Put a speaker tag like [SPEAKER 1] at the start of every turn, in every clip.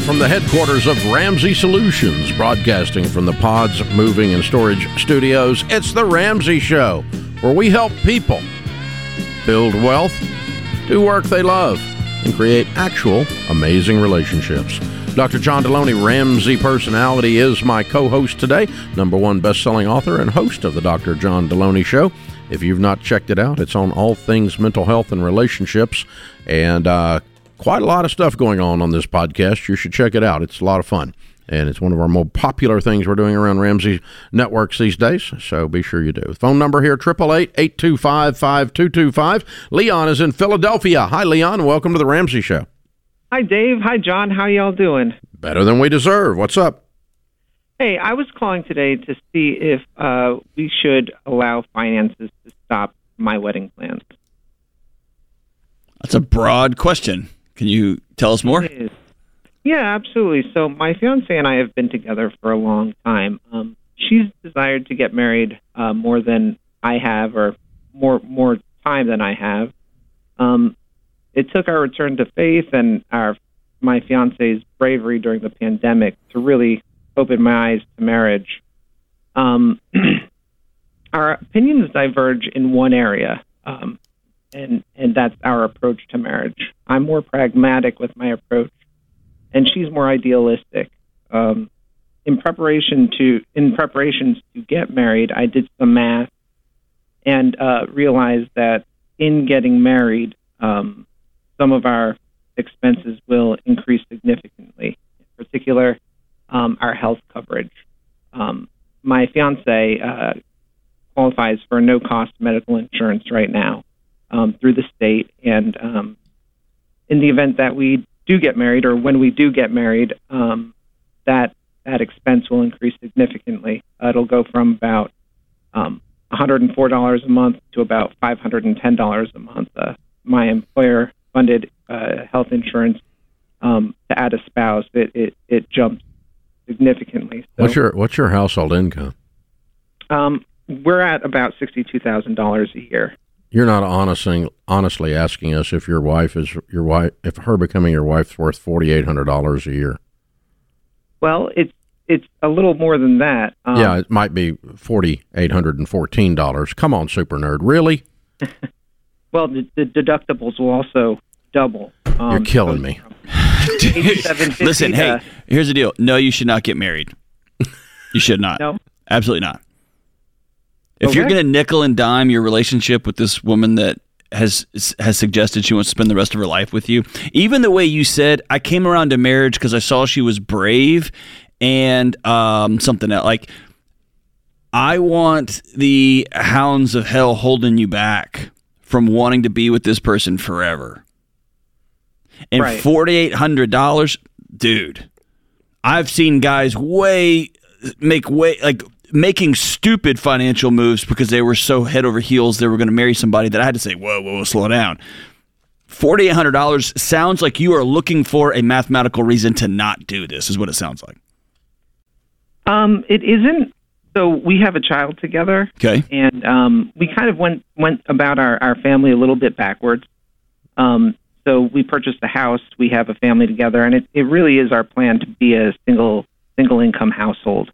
[SPEAKER 1] Live from the headquarters of Ramsey Solutions, broadcasting from the Pods Moving and Storage Studios. It's The Ramsey Show, where we help people build wealth, do work they love, and create actual amazing relationships. Dr. John Deloney, Ramsey Personality, is my co-host today, #1 best-selling author and host of the Dr. John Deloney Show. If you've not checked it out, it's on all things mental health and relationships, and quite a lot of stuff going on this podcast. You should check it out. It's a lot of fun, and it's one of our more popular things we're doing around Ramsey Networks these days, so be sure you do. Phone number here, 888-825-5225. Leon is in Philadelphia. Hi, Leon. Welcome to The Ramsey Show.
[SPEAKER 2] Hi, Dave. Hi, John. How y'all doing?
[SPEAKER 1] Better than we deserve. What's up?
[SPEAKER 2] Hey, I was calling today to see if we should allow finances to stop my wedding plans.
[SPEAKER 3] That's a broad question. Can you tell us more?
[SPEAKER 2] Yeah, absolutely. So my fiance and I have been together for a long time. She's desired to get married more than I have, or more time than I have. It took our return to faith and my fiance's bravery during the pandemic to really open my eyes to marriage. Our opinions diverge in one area, and that's our approach to marriage. I'm more pragmatic with my approach, and she's more idealistic. In preparations to get married, I did some math and realized that in getting married, some of our expenses will increase significantly. In particular, our health coverage. My fiance qualifies for no-cost medical insurance right now through the state, and in the event that we do get married, or when we do get married, that expense will increase significantly. It'll go from about $104 a month to about $510 a month. My employer-funded health insurance, to add a spouse, it jumps significantly. So,
[SPEAKER 1] What's your household income?
[SPEAKER 2] We're at about $62,000 a year.
[SPEAKER 1] You're not honestly asking us if if her becoming your wife's worth $4,800 a year.
[SPEAKER 2] Well, it's a little more than that.
[SPEAKER 1] Yeah, it might be $4,814. Come on, super nerd, really?
[SPEAKER 2] Well, the deductibles will also double.
[SPEAKER 1] You're killing me.
[SPEAKER 3] Listen, hey, here's the deal. No, you should not get married. You should not.
[SPEAKER 2] No?
[SPEAKER 3] Absolutely not. If you're going to nickel and dime your relationship with this woman that has suggested she wants to spend the rest of her life with you, even the way you said, I came around to marriage because I saw she was brave and something else. Like, I want the hounds of hell holding you back from wanting to be with this person forever. And right. $4,800, dude, I've seen guys making stupid financial moves because they were so head over heels they were going to marry somebody that I had to say, whoa, slow down. $4,800 sounds like you are looking for a mathematical reason to not do this, is what it sounds like.
[SPEAKER 2] It isn't. So we have a child together.
[SPEAKER 3] Okay.
[SPEAKER 2] And we kind of went about our family a little bit backwards. So we purchased a house. We have a family together, and it really is our plan to be a single income household.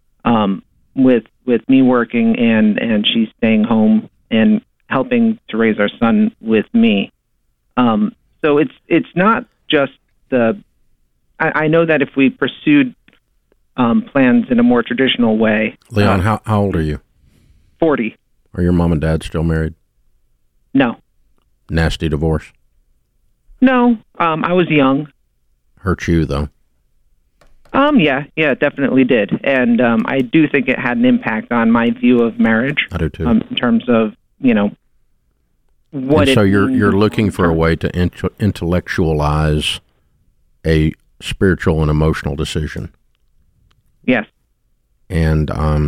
[SPEAKER 2] With me working and she's staying home and helping to raise our son with me. So it's not just I know that if we pursued plans in a more traditional way.
[SPEAKER 1] Leon, how old are you?
[SPEAKER 2] 40.
[SPEAKER 1] Are your mom and dad still married?
[SPEAKER 2] No.
[SPEAKER 1] Nasty divorce?
[SPEAKER 2] No. I was young.
[SPEAKER 1] Hurt you, though?
[SPEAKER 2] Yeah, it definitely did. And I do think it had an impact on my view of marriage.
[SPEAKER 1] I do too.
[SPEAKER 2] In terms of, what
[SPEAKER 1] and so you're looking for a way to intellectualize a spiritual and emotional decision.
[SPEAKER 2] Yes.
[SPEAKER 1] And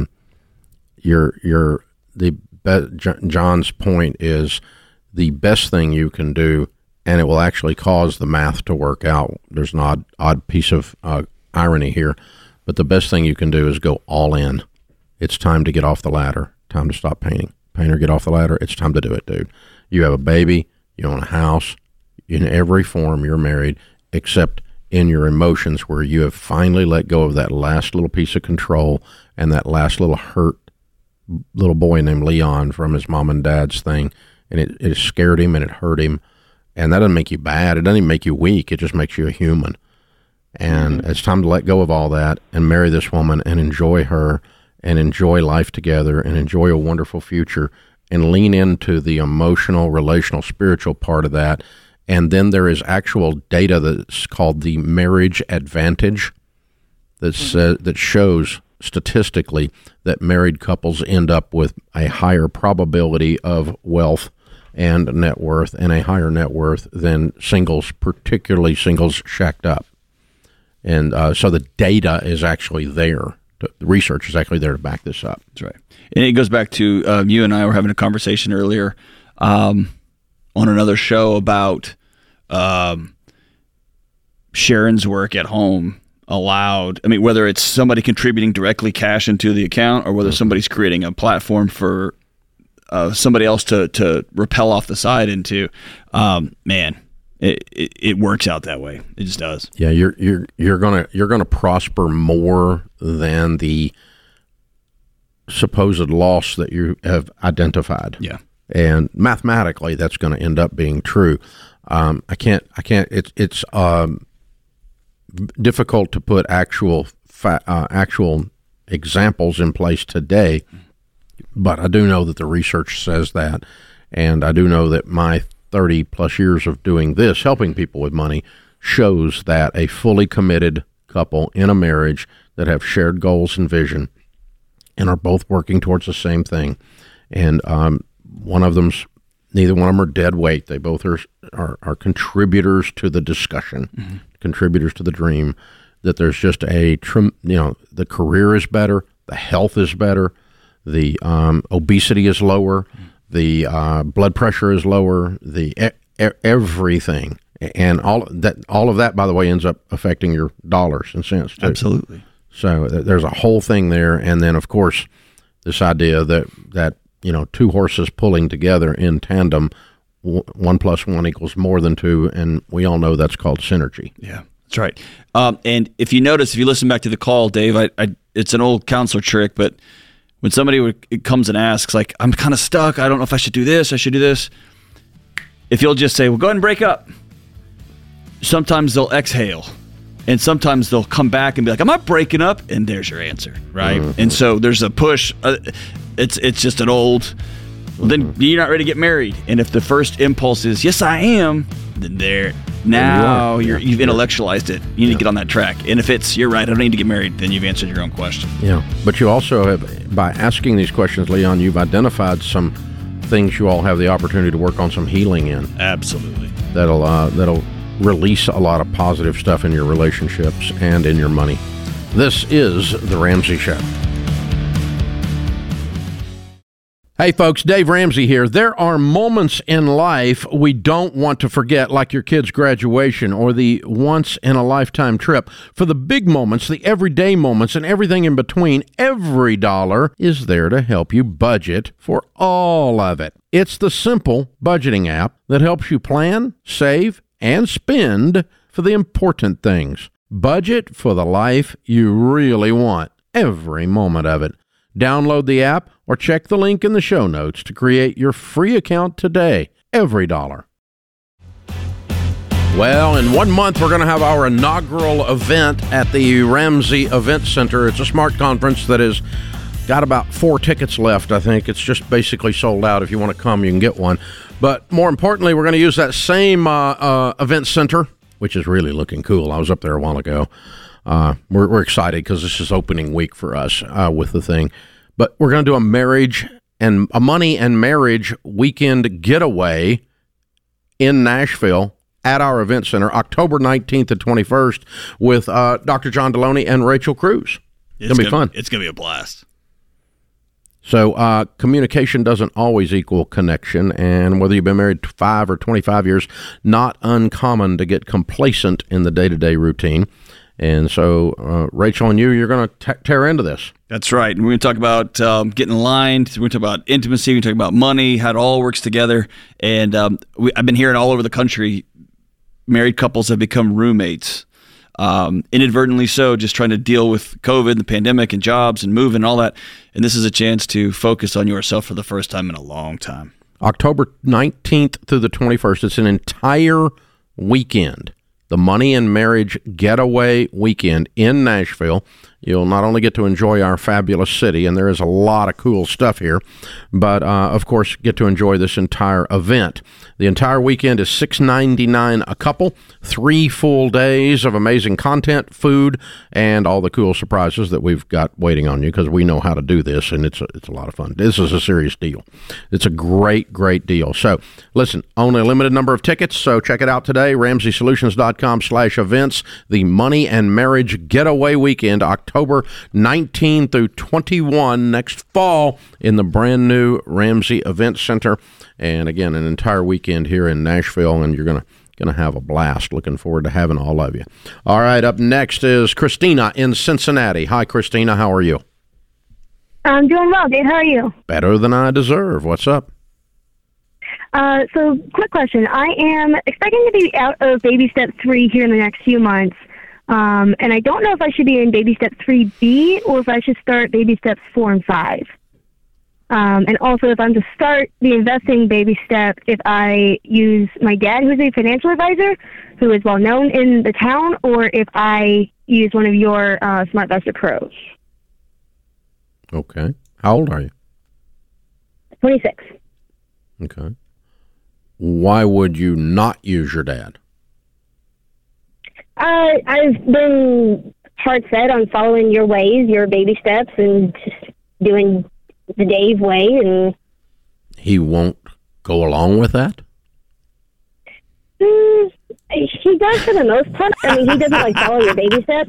[SPEAKER 1] John's point is the best thing you can do, and it will actually cause the math to work out. There's an odd piece of irony here, but the best thing you can do is go all in. It's time to get off the ladder. Time to stop painting. Painter, get off the ladder. It's time to do it, dude. You have a baby. You own a house. In every form, you're married, except in your emotions where you have finally let go of that last little piece of control and that last little hurt little boy named Leon from his mom and dad's thing, and it scared him and it hurt him, and that doesn't make you bad. It doesn't even make you weak. It just makes you a human. And it's time to let go of all that and marry this woman and enjoy her and enjoy life together and enjoy a wonderful future and lean into the emotional, relational, spiritual part of that. And then there is actual data that's called the marriage advantage that shows statistically that married couples end up with a higher probability of wealth and net worth and a higher net worth than singles, particularly singles shacked up. And so the data is actually there. The research is actually there to back this up.
[SPEAKER 3] That's right. And it goes back to you and I were having a conversation earlier on another show about Sharon's work at home allowed, I mean, whether it's somebody contributing directly cash into the account or whether somebody's creating a platform for somebody else to rappel off the side into, man, it works out that way. It just does.
[SPEAKER 1] Yeah, you're gonna prosper more than the supposed loss that you have identified.
[SPEAKER 3] Yeah,
[SPEAKER 1] and mathematically, that's going to end up being true. I can't. It's difficult to put actual examples in place today, but I do know that the research says that, and I do know that my 30 plus years of doing this, helping people with money, shows that a fully committed couple in a marriage that have shared goals and vision and are both working towards the same thing, and neither one of them are dead weight. They both are contributors to the discussion, contributors to the dream, that there's just the career is better, the health is better, the obesity is lower, the blood pressure is lower, everything. And all of that, by the way, ends up affecting your dollars and cents too.
[SPEAKER 3] Absolutely.
[SPEAKER 1] So there's a whole thing there. And then, of course, this idea that two horses pulling together in tandem, 1 + 1 = more than 2, and we all know that's called synergy.
[SPEAKER 3] Yeah, that's right. And if you listen back to the call, Dave, it's an old counselor trick, but when somebody comes and asks, like, I'm kind of stuck, I don't know if I should do this, I should do this, if you'll just say, well, go ahead and break up, sometimes they'll exhale. And sometimes they'll come back and be like, I'm not breaking up. And there's your answer, right? Mm-hmm. And so there's a push. It's just an old, well, then you're not ready to get married. And if the first impulse is, yes, I am, then you've intellectualized it. You need to get on that track. And if it's, you're right, I don't need to get married, then you've answered your own question.
[SPEAKER 1] Yeah. But you also have, by asking these questions, Leon, you've identified some things you all have the opportunity to work on some healing in.
[SPEAKER 3] Absolutely.
[SPEAKER 1] That'll release a lot of positive stuff in your relationships and in your money. This is The Ramsey Show. Hey folks, Dave Ramsey here. There are moments in life we don't want to forget, like your kid's graduation or the once-in-a-lifetime trip. For the big moments, the everyday moments, and everything in between, Every Dollar is there to help you budget for all of it. It's the simple budgeting app that helps you plan, save, and spend for the important things. Budget for the life you really want, every moment of it. Download the app or check the link in the show notes to create your free account today. Every Dollar. Well, in 1 month, we're going to have our inaugural event at the Ramsey Event Center. It's a SMART conference that has got about 4 tickets left, I think. It's just basically sold out. If you want to come, you can get one. But more importantly, we're going to use that same event center, which is really looking cool. I was up there a while ago. We're excited because this is opening week for us with the thing. But we're going to do a money and marriage weekend getaway in Nashville at our event center, October 19th and 21st, with Dr. John Deloney and Rachel Cruz. It's going to be fun.
[SPEAKER 3] It's going to be a blast.
[SPEAKER 1] So communication doesn't always equal connection, and whether you've been married 5 or 25 years, not uncommon to get complacent in the day-to-day routine. And so, Rachel and you're going to tear into this.
[SPEAKER 3] That's right. And we're going to talk about getting aligned. We're going to talk about intimacy. We're going to talk about money, how it all works together. And I've been hearing all over the country, married couples have become roommates. inadvertently so, just trying to deal with COVID and the pandemic and jobs and moving and all that. And this is a chance to focus on yourself for the first time in a long time.
[SPEAKER 1] October 19th through the 21st. It's an entire weekend. The Money and Marriage Getaway Weekend in Nashville. You'll not only get to enjoy our fabulous city, and there is a lot of cool stuff here, but of course get to enjoy this entire event. The entire weekend is $699 a couple, 3 full days of amazing content, food, and all the cool surprises that we've got waiting on you, because we know how to do this, and it's a lot of fun. This is a serious deal. It's a great, great deal. So listen, only a limited number of tickets, so check it out today, RamseySolutions.com/events. The Money and Marriage Getaway Weekend, October 19 through 21 next fall in the brand new Ramsey Event Center. And again, an entire weekend here in Nashville, and you're gonna have a blast. Looking forward to having all of you. All right, up next is Christina in Cincinnati. Hi, Christina. How are you?
[SPEAKER 4] I'm doing well, Dave. How are you?
[SPEAKER 1] Better than I deserve. What's up?
[SPEAKER 4] So, quick question. I am expecting to be out of baby step 3 here in the next few months. And I don't know if I should be in baby step 3B or if I should start baby steps 4 and 5. And also, if I'm to start the investing baby step, if I use my dad, who's a financial advisor, who is well known in the town, or if I use one of your SmartVestor Pros.
[SPEAKER 1] Okay. How old are you?
[SPEAKER 4] 26.
[SPEAKER 1] Okay. Why would you not use your dad?
[SPEAKER 4] I've been hard set on following your ways, your baby steps, and just doing the Dave way. And
[SPEAKER 1] he won't go along with that?
[SPEAKER 4] He does for the most part. I mean, he doesn't follow your baby steps.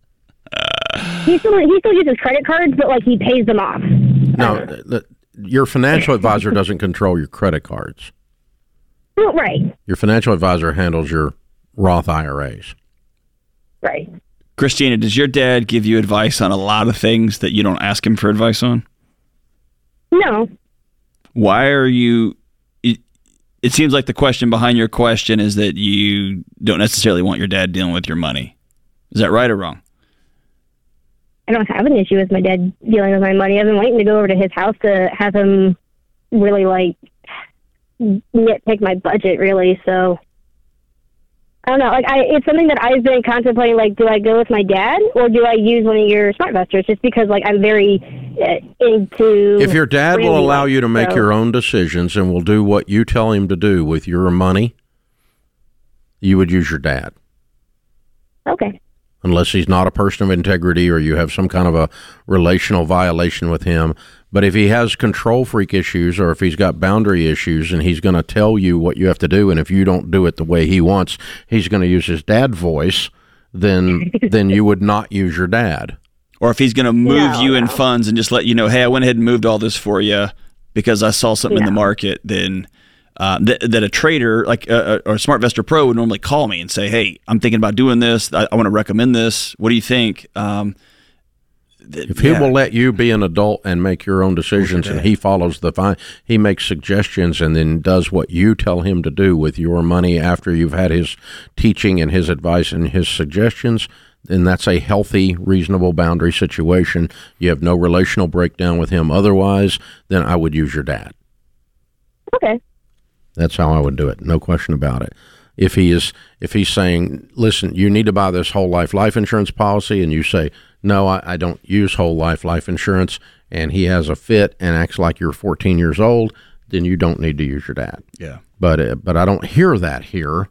[SPEAKER 4] He still uses credit cards, but he pays them off.
[SPEAKER 1] No, your financial advisor doesn't control your credit cards.
[SPEAKER 4] Well, right.
[SPEAKER 1] Your financial advisor handles your Roth IRAs.
[SPEAKER 4] Right.
[SPEAKER 3] Christina, does your dad give you advice on a lot of things that you don't ask him for advice on?
[SPEAKER 4] No.
[SPEAKER 3] Why are you... It seems like the question behind your question is that you don't necessarily want your dad dealing with your money. Is that right or wrong?
[SPEAKER 4] I don't have an issue with my dad dealing with my money. I've been waiting to go over to his house to have him really, nitpick my budget, really. So, I don't know. It's something that I've been contemplating, do I go with my dad or do I use one of your SmartVestors? Just because, I'm very into...
[SPEAKER 1] If your dad will allow you to make your own decisions and will do what you tell him to do with your money, you would use your dad.
[SPEAKER 4] Okay.
[SPEAKER 1] Unless he's not a person of integrity or you have some kind of a relational violation with him. But if he has control freak issues or if he's got boundary issues and he's going to tell you what you have to do, and if you don't do it the way he wants, he's going to use his dad voice, then you would not use your dad.
[SPEAKER 3] Or if he's going to move you in funds and just let you know, hey, I went ahead and moved all this for you because I saw something in the market, then that a trader or a SmartVestor Pro would normally call me and say, hey, I'm thinking about doing this. I want to recommend this. What do you think?
[SPEAKER 1] If he will let you be an adult and make your own decisions and he follows he makes suggestions and then does what you tell him to do with your money after you've had his teaching and his advice and his suggestions, then that's a healthy, reasonable boundary situation. You have no relational breakdown with him otherwise, then I would use your dad.
[SPEAKER 4] Okay.
[SPEAKER 1] That's how I would do it. No question about it. If he's saying, listen, you need to buy this whole life insurance policy, and you say, no, I don't use whole life insurance, and he has a fit and acts like you're 14 years old, then you don't need to use your dad.
[SPEAKER 3] Yeah.
[SPEAKER 1] But I don't hear that here.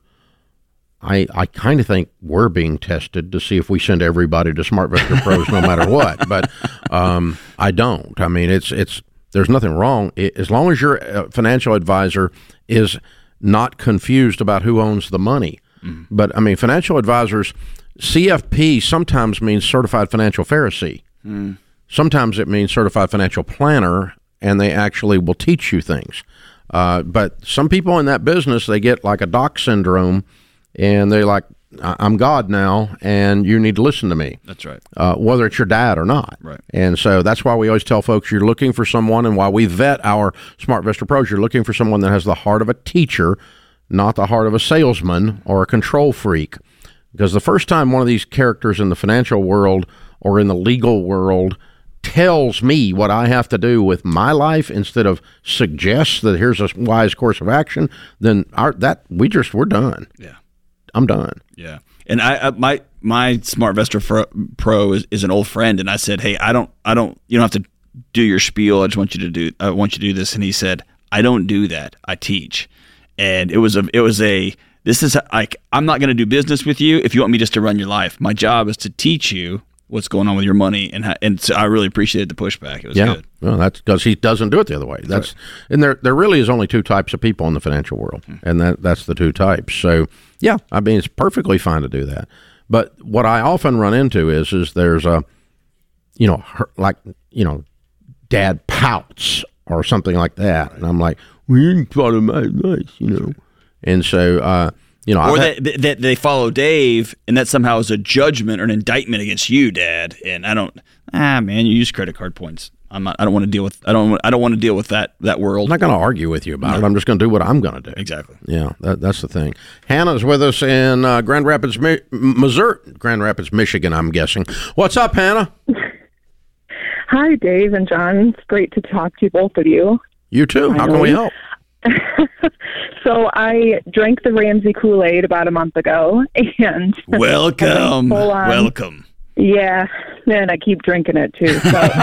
[SPEAKER 1] I kind of think we're being tested to see if we send everybody to SmartVestor Pros no matter what. But I don't. I mean, there's nothing wrong. As long as your financial advisor is not confused about who owns the money. Mm. But, I mean, financial advisors, CFP sometimes means Certified Financial Pharisee. Mm. Sometimes it means Certified Financial Planner, and they actually will teach you things. But some people in that business, they get like a doc syndrome, and they're like, I'm God now, and you need to listen to me.
[SPEAKER 3] That's right.
[SPEAKER 1] Whether it's your dad or not.
[SPEAKER 3] Right.
[SPEAKER 1] And so that's why we always tell folks you're looking for someone, and why we vet our SmartVestor Pros, you're looking for someone that has the heart of a teacher, not the heart of a salesman or a control freak. Because the first time one of these characters in the financial world or in the legal world tells me what I have to do with my life instead of suggests that here's a wise course of action, then we're done.
[SPEAKER 3] Yeah,
[SPEAKER 1] I'm done.
[SPEAKER 3] Yeah, and my SmartVestor Pro is an old friend, and I said, hey, I don't, you don't have to do your spiel. I want you to do this, and he said, I don't do that. I teach, and it was this is like, I'm not going to do business with you if you want me just to run your life. My job is to teach you what's going on with your money, and so I really appreciated the pushback. It was good.
[SPEAKER 1] Well, that's because he doesn't do it the other way. That's right. And there really is only two types of people in the financial world, and that's the two types. So yeah, I mean, it's perfectly fine to do that. But what I often run into is there's a, dad pouts or something like that, and I'm like, well, you didn't follow my advice, And so,
[SPEAKER 3] or that they follow Dave, and that somehow is a judgment or an indictment against you, Dad. And I don't. Man, you use credit card points. I don't want to deal with. I don't want to deal with that world.
[SPEAKER 1] I'm not going to argue with you about it. I'm just going to do what I'm going to do.
[SPEAKER 3] Exactly.
[SPEAKER 1] Yeah, that's the thing. Hannah's with us in Grand Rapids, Michigan. I'm guessing. What's up, Hannah?
[SPEAKER 5] Hi, Dave and John. It's great to talk to both of you.
[SPEAKER 1] You too. How can we help?
[SPEAKER 5] So I drank the Ramsey Kool-Aid about a month ago, and
[SPEAKER 3] welcome.
[SPEAKER 5] Yeah, and I keep drinking it too.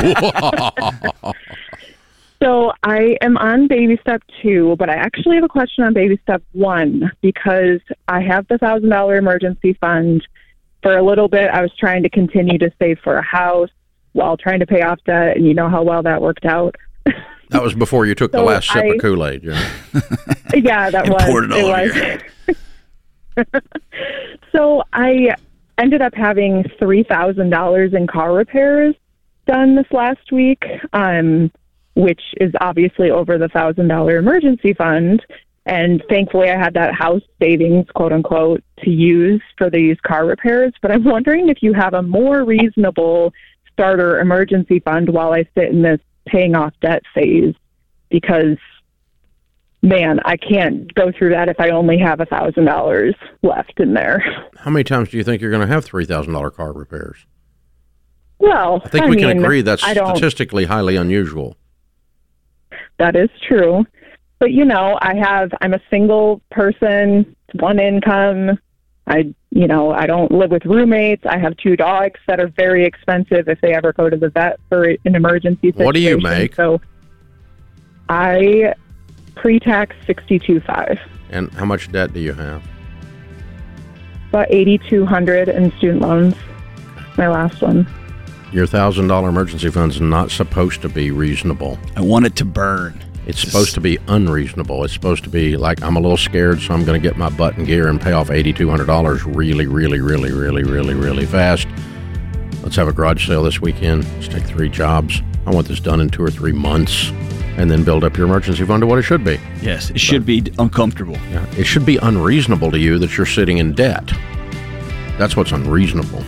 [SPEAKER 5] So I am on baby step 2, but I actually have a question on baby step 1 because I have the $1,000 emergency fund. For a little bit, I was trying to continue to save for a house while trying to pay off debt, and you know how well that worked out.
[SPEAKER 1] That was before you took the last sip of Kool-Aid.
[SPEAKER 5] Yeah, that was.
[SPEAKER 3] Poured it all
[SPEAKER 5] So I ended up having $3,000 in car repairs done this last week, which is obviously over the $1,000 emergency fund. And thankfully, I had that house savings, quote unquote, to use for these car repairs. But I'm wondering if you have a more reasonable starter emergency fund while I sit in this paying off debt phase, because man, I can't go through that if I only have $1,000 left in there.
[SPEAKER 1] How many times do you think you're going to have $3,000 car repairs?
[SPEAKER 5] Well,
[SPEAKER 1] I think we can agree that's statistically highly unusual.
[SPEAKER 5] That is true. But I'm a single person, one income. I don't live with roommates. I have 2 dogs that are very expensive if they ever go to the vet for an emergency situation.
[SPEAKER 1] What do you make?
[SPEAKER 5] So I pre-tax $62,500.
[SPEAKER 1] And how much debt do you have?
[SPEAKER 5] About $8,200 in student loans. My last one.
[SPEAKER 1] Your $1,000 emergency fund is not supposed to be reasonable.
[SPEAKER 3] I want it to burn.
[SPEAKER 1] It's supposed to be unreasonable. It's supposed to be like, I'm a little scared, so I'm going to get my butt in gear and pay off $8,200 really, really, really, really, really, really fast. Let's have a garage sale this weekend. Let's take 3 jobs. I want this done in 2 or 3 months, and then build up your emergency fund to what it should be.
[SPEAKER 3] Yes, it should be uncomfortable.
[SPEAKER 1] Yeah, it should be unreasonable to you that you're sitting in debt. That's what's unreasonable.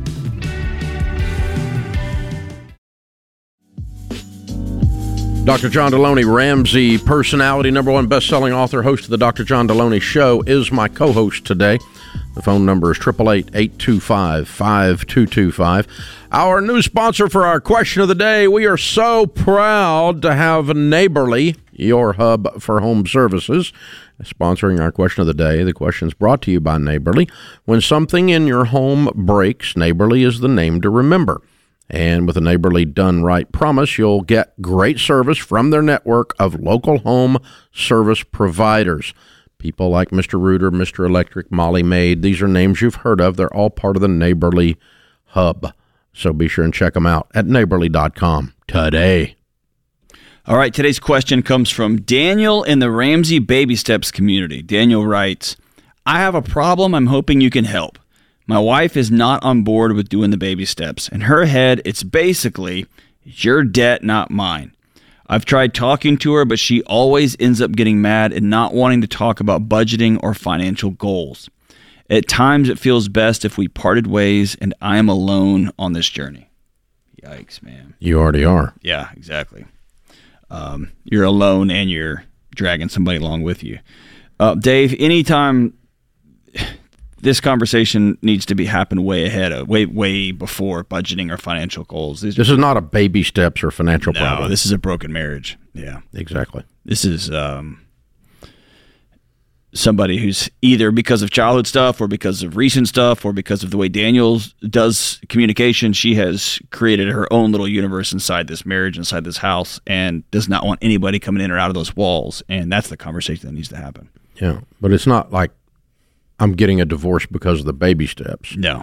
[SPEAKER 1] Dr. John Deloney, Ramsey personality, #1 best-selling author, host of the Dr. John Deloney Show, is my co-host today. The phone number is 888-825-5225. Our new sponsor for our question of the day. We are so proud to have Neighborly, your hub for home services, sponsoring our question of the day. The question is brought to you by Neighborly. When something in your home breaks, Neighborly is the name to remember. And with a Neighborly Done Right promise, you'll get great service from their network of local home service providers. People like Mr. Rooter, Mr. Electric, Molly Maid. These are names you've heard of. They're all part of the Neighborly hub. So be sure and check them out at neighborly.com today.
[SPEAKER 3] All right, today's question comes from Daniel in the Ramsey Baby Steps community. Daniel writes, I have a problem. I'm hoping you can help. My wife is not on board with doing the baby steps. In her head, it's basically, it's your debt, not mine. I've tried talking to her, but she always ends up getting mad and not wanting to talk about budgeting or financial goals. At times, it feels best if we parted ways and I am alone on this journey. Yikes, man.
[SPEAKER 1] You already are.
[SPEAKER 3] Yeah, exactly. You're alone and you're dragging somebody along with you. Dave, anytime this conversation needs to be happen way before budgeting or financial goals.
[SPEAKER 1] This is not a baby steps or financial problem.
[SPEAKER 3] No, this is a broken marriage. Yeah,
[SPEAKER 1] exactly.
[SPEAKER 3] This is somebody who's either because of childhood stuff or because of recent stuff or because of the way Daniel does communication, she has created her own little universe inside this marriage, inside this house, and does not want anybody coming in or out of those walls. And that's the conversation that needs to happen.
[SPEAKER 1] Yeah, but it's not like I'm getting a divorce because of the baby steps.
[SPEAKER 3] No.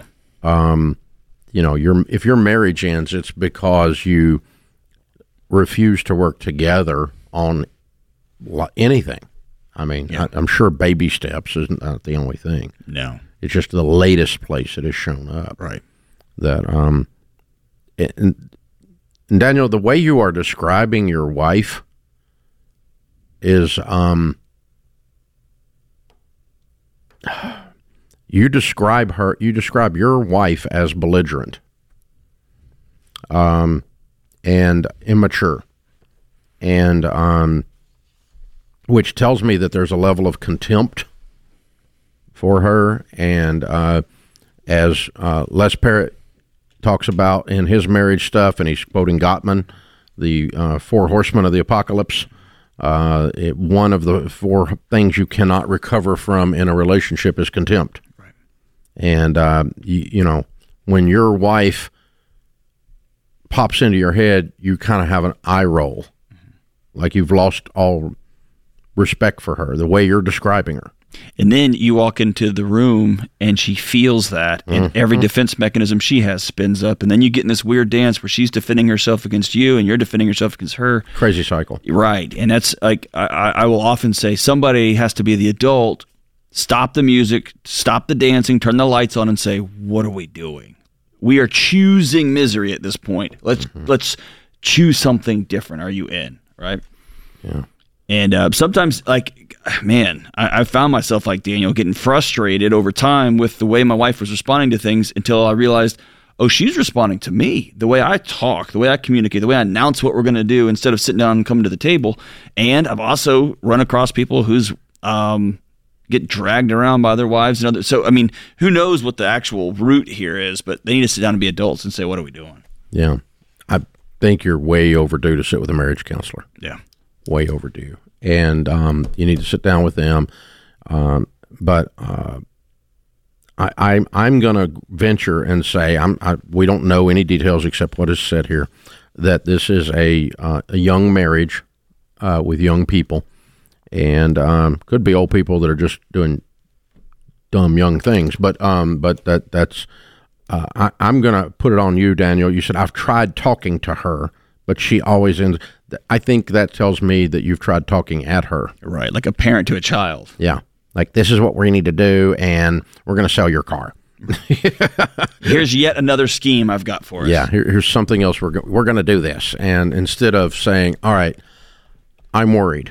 [SPEAKER 1] If your marriage ends, it's because you refuse to work together on anything. I mean, yeah. I'm sure baby steps is not the only thing.
[SPEAKER 3] No.
[SPEAKER 1] It's just the latest place it has shown up.
[SPEAKER 3] Right.
[SPEAKER 1] That, and Daniel, the way you are describing your wife is, you describe your wife as belligerent, and immature, and, which tells me that there's a level of contempt for her. And as Les Parrott talks about in his marriage stuff, and he's quoting Gottman, the 4 horsemen of the apocalypse, one of the 4 things you cannot recover from in a relationship is contempt.
[SPEAKER 3] Right.
[SPEAKER 1] And, when your wife pops into your head, you kind of have an eye roll, like you've lost all respect for her, the way you're describing her.
[SPEAKER 3] And then you walk into the room and she feels that, and every defense mechanism she has spins up, and then you get in this weird dance where she's defending herself against you and you're defending yourself against her.
[SPEAKER 1] Crazy cycle.
[SPEAKER 3] Right. And that's like, I will often say somebody has to be the adult, stop the music, stop the dancing, turn the lights on and say, what are we doing? We are choosing misery at this point. Let's choose something different. Are you in? Right?
[SPEAKER 1] Yeah.
[SPEAKER 3] And sometimes, I found myself like Daniel getting frustrated over time with the way my wife was responding to things until I realized, oh, she's responding to me, the way I talk, the way I communicate, the way I announce what we're going to do instead of sitting down and coming to the table. And I've also run across people who's get dragged around by their wives and others. So, I mean, who knows what the actual root here is, but they need to sit down and be adults and say, what are we doing?
[SPEAKER 1] Yeah. I think you're way overdue to sit with a marriage counselor.
[SPEAKER 3] Yeah.
[SPEAKER 1] Way overdue. And you need to sit down with them. But I'm going to venture and say, we don't know any details except what is said here, that this is a young marriage with young people. And could be old people that are just doing dumb young things. But that's I'm going to put it on you, Daniel. You said, I've tried talking to her, but she always ends. I think that tells me that you've tried talking at her.
[SPEAKER 3] Right, like a parent to a child.
[SPEAKER 1] Yeah, like this is what we need to do, and we're going to sell your car.
[SPEAKER 3] Here's yet another scheme I've got for us.
[SPEAKER 1] Yeah, here's something else. We're going to do this. And instead of saying, all right, I'm worried.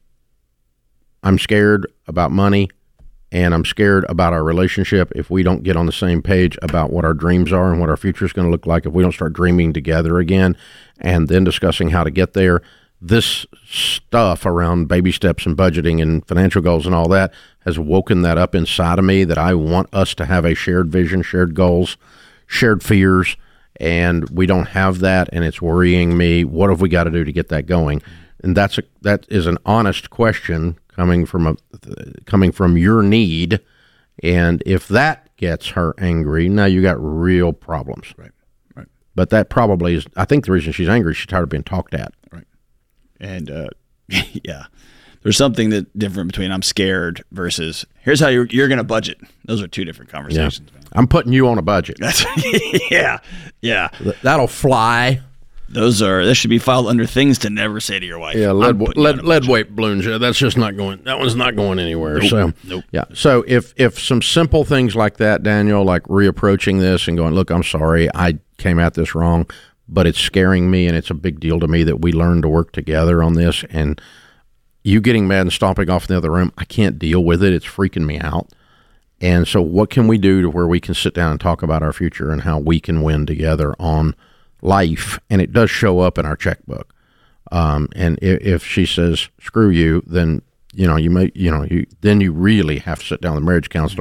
[SPEAKER 1] I'm scared about money, and I'm scared about our relationship if we don't get on the same page about what our dreams are and what our future is going to look like, if we don't start dreaming together again and then discussing how to get there. This stuff around baby steps and budgeting and financial goals and all that has woken that up inside of me, that I want us to have a shared vision, shared goals, shared fears, and we don't have that, and it's worrying me. What have we got to do to get that going? And that is an honest question coming from your need, and if that gets her angry, now you got real problems.
[SPEAKER 3] Right.
[SPEAKER 1] But that probably is, I think the reason she's angry is she's tired of being talked at.
[SPEAKER 3] Right. And yeah, there's something that different between I'm scared versus here's how you're going to budget. Those are 2 different conversations.
[SPEAKER 1] Yeah. I'm putting you on a budget.
[SPEAKER 3] That's yeah.
[SPEAKER 1] That'll fly.
[SPEAKER 3] That should be filed under things to never say to your wife.
[SPEAKER 1] Yeah, lead weight balloons. That's just not going. That one's not going anywhere.
[SPEAKER 3] Nope.
[SPEAKER 1] Yeah. So if some simple things like that, Daniel, like reapproaching this and going, look, I'm sorry, I came at this wrong, but it's scaring me, and it's a big deal to me that we learn to work together on this. And you getting mad and stomping off in the other room, I can't deal with it. It's freaking me out. And so, what can we do to where we can sit down and talk about our future and how we can win together on life? And it does show up in our checkbook. And if she says screw you, then you really have to sit down with the marriage counselor,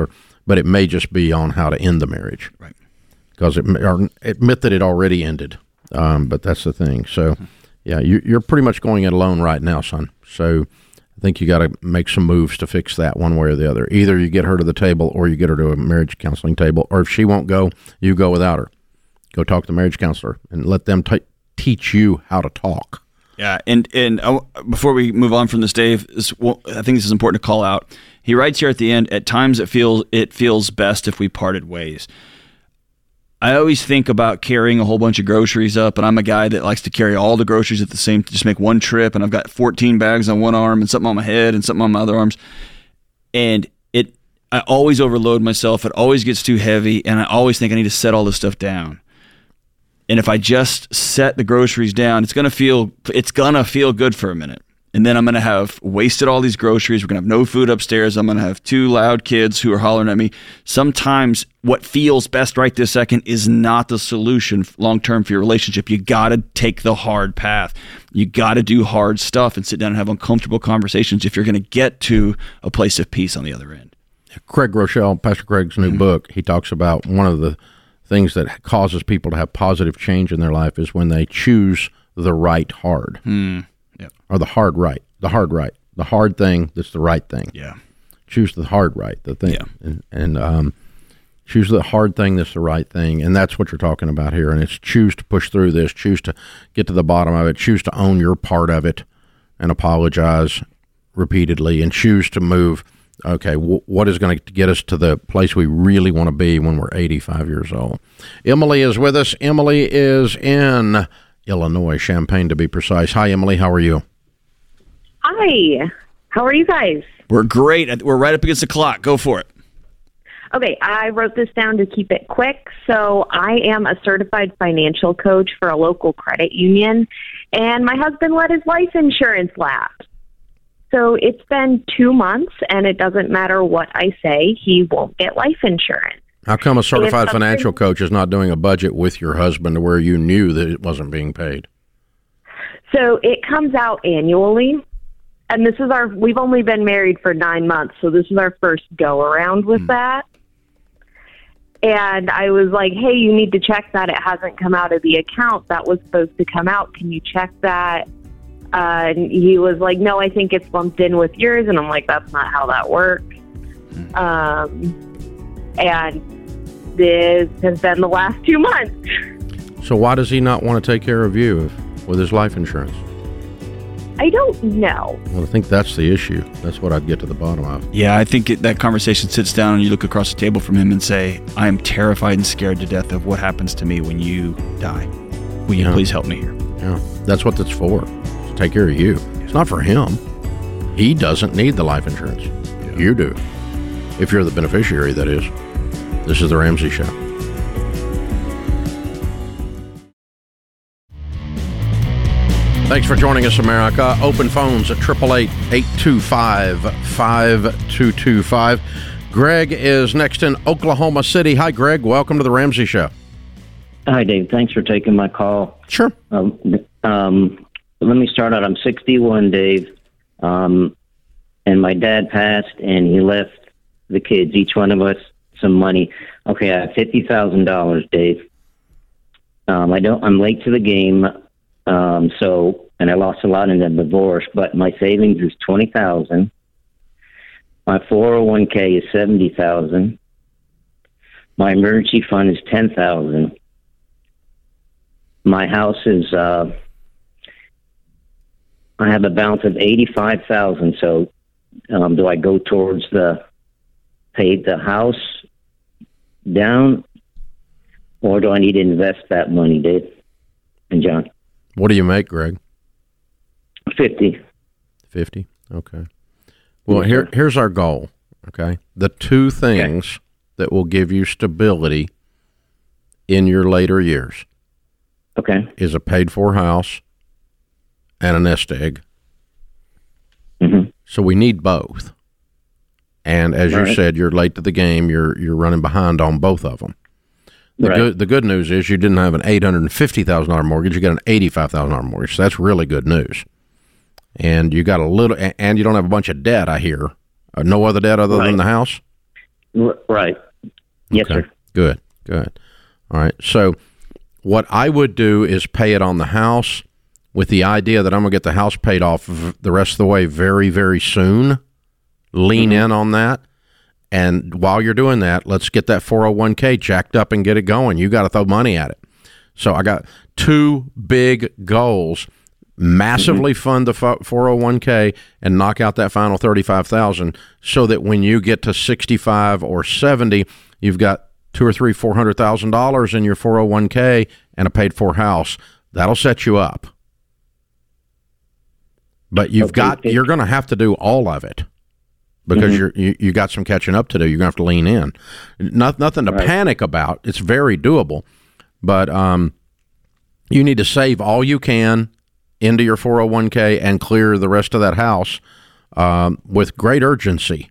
[SPEAKER 1] but it may just be on how to end the marriage.
[SPEAKER 3] Right.
[SPEAKER 1] Because admit that it already ended. But that's the thing. So, yeah, you're pretty much going it alone right now, son. So I think you got to make some moves to fix that one way or the other. Either you get her to the table or you get her to a marriage counseling table. Or if she won't go, you go without her. Go talk to the marriage counselor and let them teach you how to talk.
[SPEAKER 3] Yeah, and before we move on from this, Dave, I think this is important to call out. He writes here at the end, at times it feels best if we parted ways. I always think about carrying a whole bunch of groceries up, and I'm a guy that likes to carry all the groceries at the same, just make one trip, and I've got 14 bags on one arm and something on my head and something on my other arms. And I always overload myself. It always gets too heavy, and I always think I need to set all this stuff down. And if I just set the groceries down, it's gonna feel good for a minute. And then I'm going to have wasted all these groceries. We're going to have no food upstairs. I'm going to have two loud kids who are hollering at me. Sometimes what feels best right this second is not the solution long-term for your relationship. You got to take the hard path. You got to do hard stuff and sit down and have uncomfortable conversations if you're going to get to a place of peace on the other end.
[SPEAKER 1] Craig Groeschel, Pastor Craig's new book, he talks about one of the things that causes people to have positive change in their life is when they choose the right hard.
[SPEAKER 3] Yep.
[SPEAKER 1] Or the hard right, the hard thing that's the right thing.
[SPEAKER 3] Yeah.
[SPEAKER 1] Choose the hard right, the thing.
[SPEAKER 3] Yeah.
[SPEAKER 1] And choose the hard thing that's the right thing. And that's what you're talking about here. And it's choose to push through this, choose to get to the bottom of it, choose to own your part of it and apologize repeatedly and choose to move. Okay, what is going to get us to the place we really want to be when we're 85 years old? Emily is with us. Emily is in Illinois, Champaign to be precise. Hi, Emily. How are you?
[SPEAKER 6] Hi. How are you guys?
[SPEAKER 3] We're great. We're right up against the clock. Go for it.
[SPEAKER 6] Okay, I wrote this down to keep it quick. So I am a certified financial coach for a local credit union, and my husband let his life insurance lapse. So it's been 2 months, and it doesn't matter what I say, he won't get life insurance.
[SPEAKER 1] How come a certified financial coach is not doing a budget with your husband to where you knew that it wasn't being paid?
[SPEAKER 6] So it comes out annually, and we've only been married for 9 months, so this is our first go around with that. And I was like, hey, you need to check that. It hasn't come out of the account. That was supposed to come out. Can you check that? And he was like, no, I think it's lumped in with yours. And I'm like, that's not how that works. And this has been the last 2 months.
[SPEAKER 1] So why does he not want to take care of you with his life insurance?
[SPEAKER 6] I don't know.
[SPEAKER 1] Well, I think that's the issue. That's what I'd get to the bottom of.
[SPEAKER 3] Yeah, I think that conversation sits down and you look across the table from him and say, I am terrified and scared to death of what happens to me when you die. Will you please help me here?
[SPEAKER 1] Yeah, that's what that's for. To take care of you. It's not for him. He doesn't need the life insurance. Yeah. You do. If you're the beneficiary, that is. This is The Ramsey Show. Thanks for joining us, America. Open phones at 888-825-5225. Greg is next in Oklahoma City. Hi, Greg. Welcome to The Ramsey Show.
[SPEAKER 7] Hi, Dave. Thanks for taking my call.
[SPEAKER 1] Sure.
[SPEAKER 7] Let me start out. I'm 61, Dave, and my dad passed, and he left the kids, each one of us, some money. Okay, I have $50,000, Dave. I'm late to the game, and I lost a lot in the divorce, but my savings is $20,000. My 401k is $70,000. My emergency fund is $10,000. My house is, I have a balance of $85,000. So, do I go towards pay the house down, or do I need to invest that money, Dave and John?
[SPEAKER 1] What do you make, Greg?
[SPEAKER 7] 50.
[SPEAKER 1] 50? Okay. Well, here's our goal, okay? The two things that will give you stability in your later years is a paid-for house and a nest egg.
[SPEAKER 7] Mm-hmm.
[SPEAKER 1] So we need both. And as you said, you're late to the game. You're running behind on both of them. The good news is you didn't have an $850,000 mortgage. You got an $85,000 mortgage. So that's really good news. And you got and you don't have a bunch of debt, I hear. No other debt other than the house?
[SPEAKER 7] Right. Yes,
[SPEAKER 1] Okay.
[SPEAKER 7] sir.
[SPEAKER 1] Good. All right. So what I would do is pay it on the house with the idea that I'm going to get the house paid off the rest of the way very, very soon. Lean in on that. And while you're doing that, let's get that 401k jacked up and get it going. You got to throw money at it. So I got two big goals. Massively fund the 401k and knock out that final $35,000 so that when you get to 65 or 70, you've got $400,000 in your 401k and a paid for house. That'll set you up. But you're going to have to do all of it because you got some catching up to do. You're going to have to lean in. Nothing to panic about. It's very doable. But you need to save all you can into your 401k and clear the rest of that house with great urgency.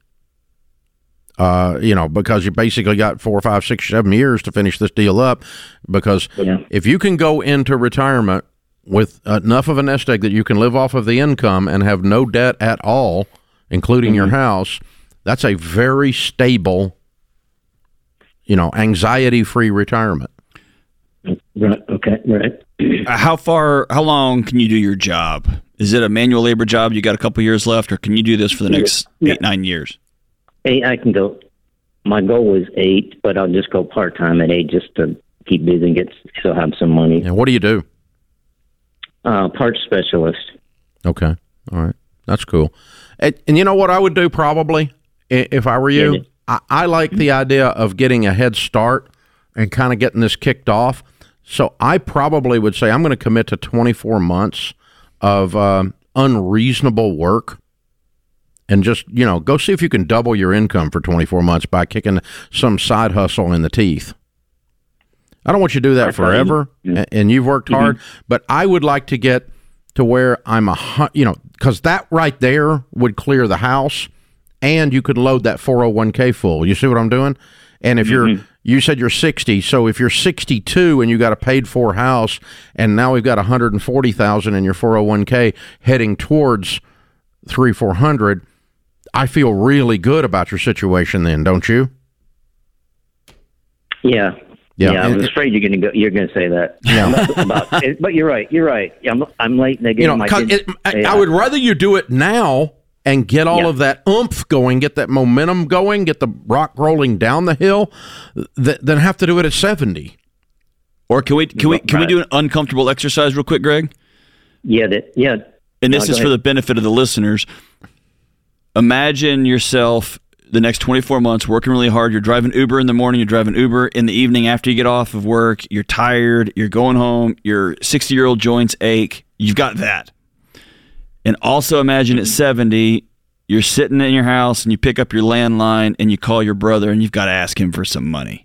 [SPEAKER 1] Because you basically got 4, 5, 6, 7 years to finish this deal up. Because if you can go into retirement with enough of a nest egg that you can live off of the income and have no debt at all, including your house, that's a very stable, anxiety-free retirement.
[SPEAKER 7] Right. Okay. Right.
[SPEAKER 3] How long can you do your job? Is it a manual labor job? You got a couple years left, or can you do this for the next 8-9 years?
[SPEAKER 7] 8, I can go. My goal was 8, but I'll just go part-time at 8 just to keep busy and still have some money.
[SPEAKER 1] And what do you do?
[SPEAKER 7] Parts specialist.
[SPEAKER 1] Okay. All right. That's cool. And you know what I would do probably if I were you? I like the idea of getting a head start and kind of getting this kicked off. So I probably would say I'm going to commit to 24 months of unreasonable work and just, go see if you can double your income for 24 months by kicking some side hustle in the teeth. I don't want you to do that forever, and you've worked hard, but I would like to get to where I'm because that right there would clear the house, and you could load that 401k full. You see what I'm doing? And if you said you're 60, so if you're 62 and you got a paid for house, and now we've got $140,000 in your 401k heading towards 300-400, I feel really good about your situation. Then, don't you?
[SPEAKER 7] Yeah. I was afraid you're going to say that. Yeah. But you're right. I'm late in the game.
[SPEAKER 1] I would rather you do it now and get all of that oomph going, get that momentum going, get the rock rolling down the hill, than have to do it at 70.
[SPEAKER 3] Or can we do an uncomfortable exercise real quick, Greg?
[SPEAKER 7] Yeah.
[SPEAKER 3] And this is for the benefit of the listeners. Imagine yourself the next 24 months working really hard. You're driving Uber in the morning, you're driving Uber in the evening after you get off of work, you're tired, you're going home, your 60-year-old joints ache. You've got that. And also imagine at 70, you're sitting in your house and you pick up your landline and you call your brother and you've got to ask him for some money.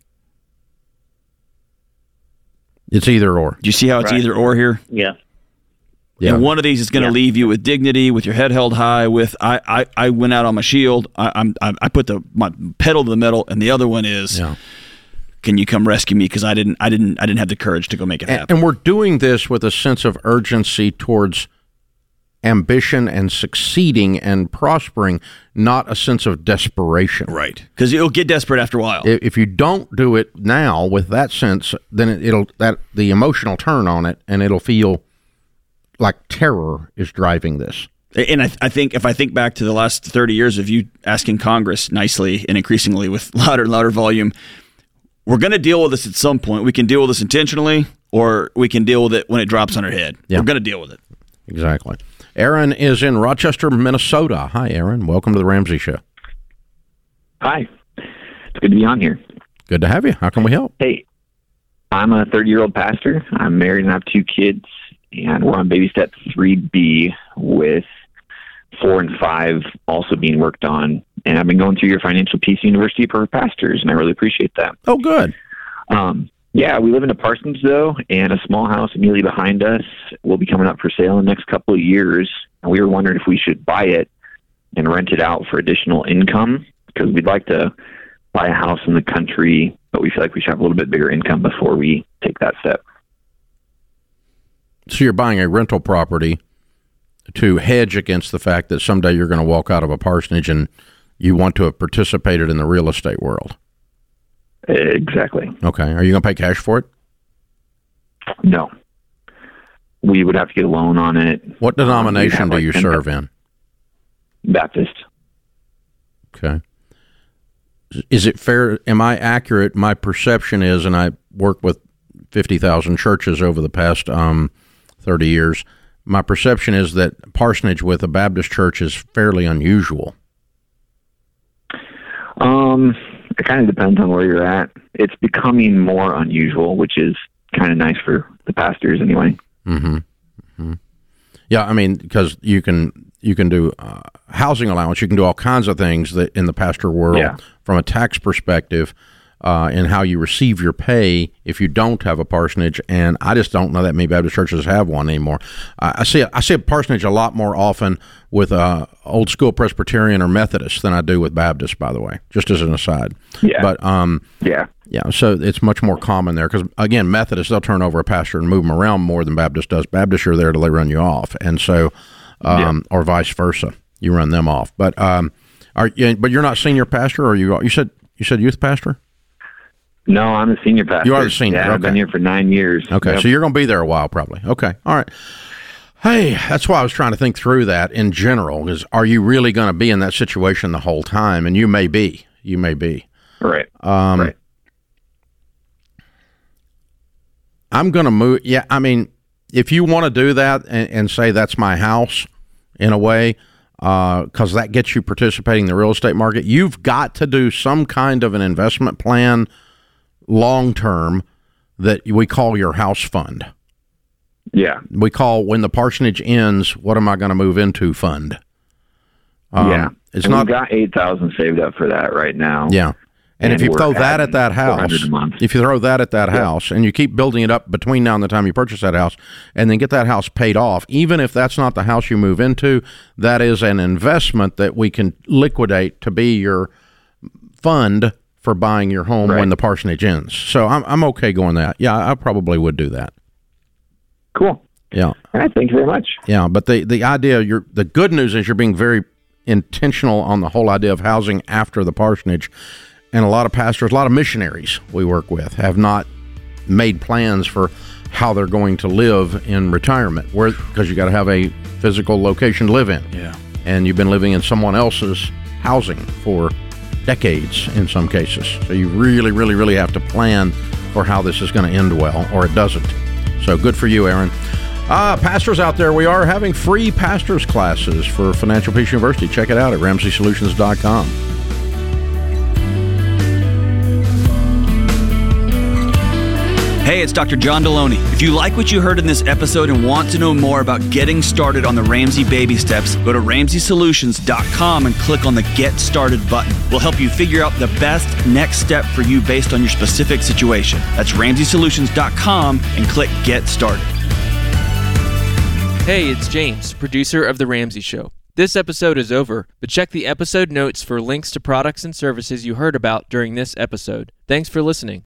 [SPEAKER 1] It's either or. Do
[SPEAKER 3] you see how it's either or here?
[SPEAKER 7] Yeah.
[SPEAKER 3] And one of these is going to leave you with dignity, with your head held high. With I went out on my shield. I put my pedal to the metal, and the other one is, can you come rescue me? Because I didn't have the courage to go make it happen.
[SPEAKER 1] And we're doing this with a sense of urgency towards ambition and succeeding and prospering, not a sense of desperation.
[SPEAKER 3] Right. Because you'll get desperate after a while.
[SPEAKER 1] If you don't do it now with that sense, then the emotional turn on it, and it'll feel like terror is driving this.
[SPEAKER 3] And I think if I think back to the last 30 years of you asking Congress nicely and increasingly with louder and louder volume, we're going to deal with this at some point. We can deal with this intentionally, or we can deal with it when it drops on our head. Yeah. We're going to deal with it.
[SPEAKER 1] Exactly. Aaron is in Rochester, Minnesota. Hi, Aaron. Welcome to the Ramsey Show.
[SPEAKER 8] Hi. It's good to be on here.
[SPEAKER 1] Good to have you. How can we help?
[SPEAKER 8] Hey, I'm a 30-year-old pastor. I'm married and I have 2 kids. And we're on baby step 3B with 4 and 5 also being worked on. And I've been going through your Financial Peace University for pastors, and I really appreciate that.
[SPEAKER 1] Oh, good.
[SPEAKER 8] Yeah, we live in a Parsonsville, and a small house immediately behind us will be coming up for sale in the next couple of years. And we were wondering if we should buy it and rent it out for additional income, because we'd like to buy a house in the country, but we feel like we should have a little bit bigger income before we take that step.
[SPEAKER 1] So you're buying a rental property to hedge against the fact that someday you're going to walk out of a parsonage and You want to have participated in the real estate world.
[SPEAKER 8] Exactly.
[SPEAKER 1] Okay. Are you going to pay cash for it?
[SPEAKER 8] No. We would have to get a loan on it.
[SPEAKER 1] What denomination do you serve in?
[SPEAKER 8] Baptist.
[SPEAKER 1] Okay. Is it fair? Am I accurate? My perception is, and I worked with 50,000 churches over the past 30 years. My perception is that parsonage with a Baptist church is fairly unusual.
[SPEAKER 8] It kind of depends on where you're at. It's becoming more unusual, which is kind of nice for the pastors anyway.
[SPEAKER 1] Mm-hmm. Mm-hmm. Yeah, I mean, because you can do housing allowance, you can do all kinds of things that in the pastor world from a tax perspective, and how you receive your pay if you don't have a parsonage. And I just don't know that many Baptist churches have one anymore. I see a parsonage a lot more often with old school Presbyterian or Methodist than I do with Baptist, by the way, just as an aside.
[SPEAKER 8] Yeah.
[SPEAKER 1] But yeah, so it's much more common there because, again, Methodist, they'll turn over a pastor and move them around more than Baptist does. Baptist, you're there till they run you off, and so or vice versa, you run them off. But but you're not senior pastor, or you said youth pastor?
[SPEAKER 8] No, I'm a senior pastor.
[SPEAKER 1] You are the senior.
[SPEAKER 8] Yeah,
[SPEAKER 1] okay.
[SPEAKER 8] I've been here for 9 years.
[SPEAKER 1] Okay,
[SPEAKER 8] Yep.
[SPEAKER 1] So you're going to be there a while, probably. Okay, all right. Hey, that's why I was trying to think through that in general. Is are you really going to be in that situation the whole time? And you may be. You may be.
[SPEAKER 8] Right.
[SPEAKER 1] Right. I'm going to move. Yeah, I mean, if you want to do that and say that's my house, in a way, because that gets you participating in the real estate market, you've got to do some kind of an investment plan long term that we call your house fund.
[SPEAKER 8] Yeah.
[SPEAKER 1] We call, when the parsonage ends, what am I going to move into fund? It's
[SPEAKER 8] and
[SPEAKER 1] not.
[SPEAKER 8] We've got $8,000 saved up for that right now.
[SPEAKER 1] Yeah. And if you throw that at that house, and you keep building it up between now and the time you purchase that house, and then get that house paid off, even if that's not the house you move into, that is an investment that we can liquidate to be your fund for buying your home when the parsonage ends. So I'm okay going that. Yeah, I probably would do that.
[SPEAKER 8] Cool.
[SPEAKER 1] Yeah.
[SPEAKER 8] All right. Thank you very much.
[SPEAKER 1] Yeah, but the idea, the good news is you're being very intentional on the whole idea of housing after the parsonage. And a lot of pastors, a lot of missionaries we work with have not made plans for how they're going to live in retirement, because you got to have a physical location to live in.
[SPEAKER 3] Yeah.
[SPEAKER 1] And you've been living in someone else's housing for decades in some cases. So you really, really, really have to plan for how this is going to end well, or it doesn't. So good for you, Aaron. Pastors out there, we are having free pastors classes for Financial Peace University. Check it out at RamseySolutions.com.
[SPEAKER 3] Hey, it's Dr. John Deloney. If you like what you heard in this episode and want to know more about getting started on the Ramsey baby steps, go to RamseySolutions.com and click on the Get Started button. We'll help you figure out the best next step for you based on your specific situation. That's RamseySolutions.com and click Get Started.
[SPEAKER 9] Hey, it's James, producer of The Ramsey Show. This episode is over, but check the episode notes for links to products and services you heard about during this episode. Thanks for listening.